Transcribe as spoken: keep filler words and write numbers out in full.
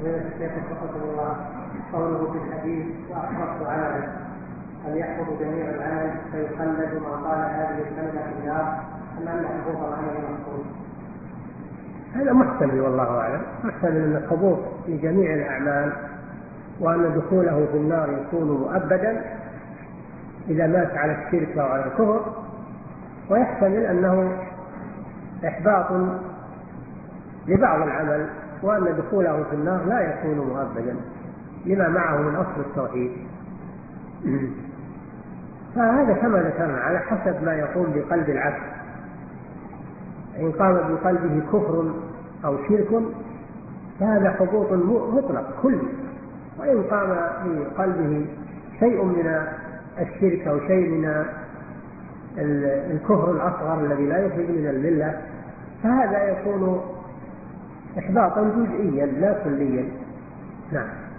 الشيخ وفقكم الله، قوله في الحديث وأشرفت عملا، هل يحفظ جميع العمل فيخلد من قال هذه الكلمة في النار أم أن حفوظ العمل مفقود؟ هذا محتمل والله أعلم، محتمل أن الحظوظ في جميع الأعمال وأن دخوله في النار يكون مؤبدا إذا مات على الشرك أو على الكفر، ويحتمل أنه إحباط لبعض العمل وأن دخوله في النار لا يكون مؤبدا لما معه من أصل التوحيد. فهذا كما ذكرنا على حسب ما يقوم بقلب العبد، إن قام بقلبه كفر أو شرك فهذا حبوط مطلق كلي، وإن قام بقلبه شيء من الشرك أو شيء من الكفر الأصغر الذي لا يخرج من الملة فهذا يكون إحباطا جزئيا لا كليا. نعم.